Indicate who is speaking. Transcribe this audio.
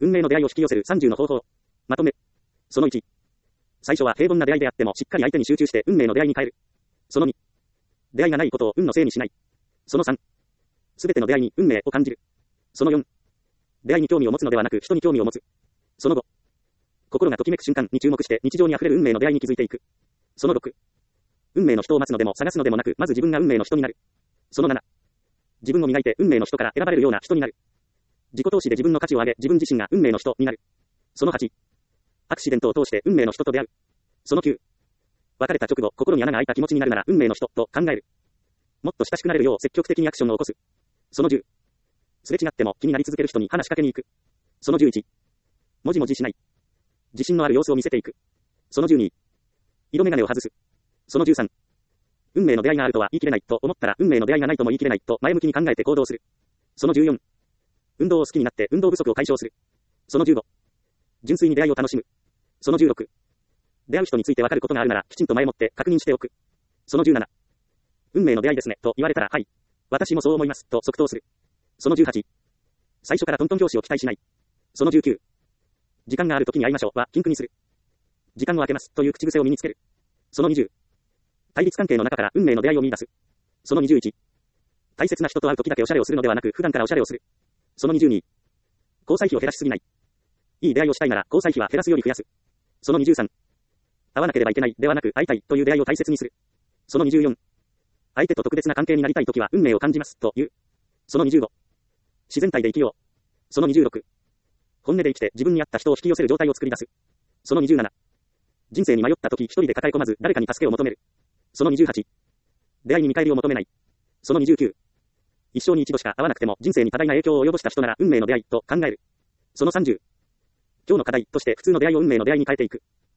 Speaker 1: 運命の出会いを引き寄せる30の方法。まとめ。その1。最初は平凡な出会いであってもしっかり相手に集中して運命の出会いに変える。その2。出会いがないことを運のせいにしない。その3。すべての出会いに運命を感じる。その4。出会いに興味を持つのではなく人に興味を持つ。その5。心がときめく瞬間に注目して日常に溢れる運命の出会いに気づいていく。その6。運命の人を待つのでも探すのでもなく、まず自分が運命の人になる。その7。自分を磨いて運命の人から選ばれるような人になる。自己投資で自分の価値を上げ、自分自身が運命の人になる。その8。アクシデントを通して運命の人と出会う。その9。別れた直後、心に穴が開いた気持ちになるなら運命の人と考える。もっと親しくなれるよう積極的にアクションを起こす。その10。すれ違っても気になり続ける人に話しかけに行く。その11。もじもじしない。自信のある様子を見せていく。その12。色眼鏡を外す。その13。運命の出会いがあるとは言い切れないと思ったら運命の出会いがないとも言い切れないと前向きに考えて行動する。その14。運動を好きになって運動不足を解消する。その15。純粋に出会いを楽しむ。その16。出会う人についてわかることがあるならきちんと前もって確認しておく。その17。運命の出会いですねと言われたらはい。私もそう思いますと即答する。その18。最初からトントン拍子を期待しない。その19。時間がある時に会いましょうは禁句にする。時間を空けますという口癖を身につける。その20。対立関係の中から運命の出会いを見出す。その21。大切な人と会う時だけおしゃれをするのではなく普段からおしゃれをする。その22。交際費を減らしすぎない。いい出会いをしたいなら交際費は減らすより増やす。その23。会わなければいけないではなく会いたいという出会いを大切にする。その24。相手と特別な関係になりたいときは運命を感じますという。その25。自然体で生きよう。その26。本音で生きて自分に合った人を引き寄せる状態を作り出す。その27。人生に迷ったとき一人で抱え込まず誰かに助けを求める。その28。出会いに見返りを求めない。その29。一生に一度しか会わなくても人生に多大な影響を及ぼした人なら運命の出会いと考える。その30。今日の課題として普通の出会いを運命の出会いに変えていく。